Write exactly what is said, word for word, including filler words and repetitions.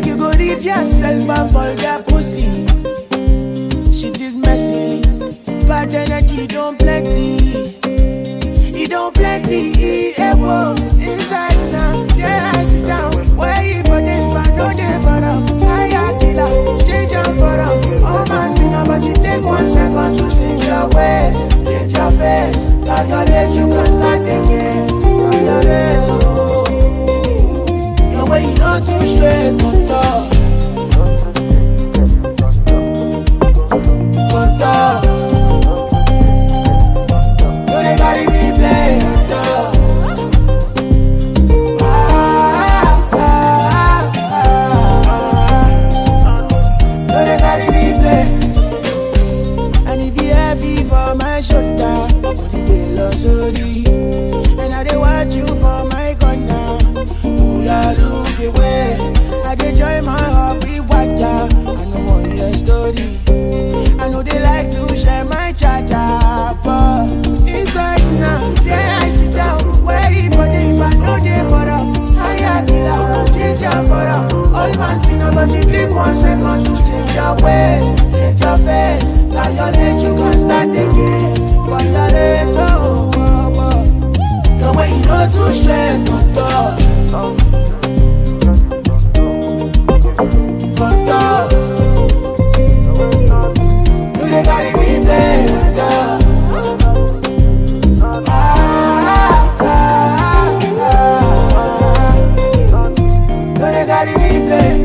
Like you go read yourself and forget pussy. Shit is messy. Bad energy don't plenty. It don't plenty. Eh, whoa. Inside now, yeah, I sit down. Where you for them, if I know they for them. I got killer, change them for them. Oh man, see now, but you take one second to change your ways, change your face. Like your days, you can start again. From your days, oh. Your way, you know too straight, for talk. For talk. You they carry me play, dog. Ah, ah, ah, ah. You they carry me play. And if you heavy for my shoulder, they lost sorry. And I they watch you for my corner. Pull out, look away. I they join my heart with water. I know one your story. I know they like to share my charger, but inside now, there I sit down. Wait for them, if I know they for them. I got killer, change your for them. All man see no, but you take one second to change your ways, change your face. Now your days you can start again. But your days, oh, oh, oh. The way you know too straight, for talk. For talk. You they carry me play, dog. Ah, ah, ah, ah. You they carry me play.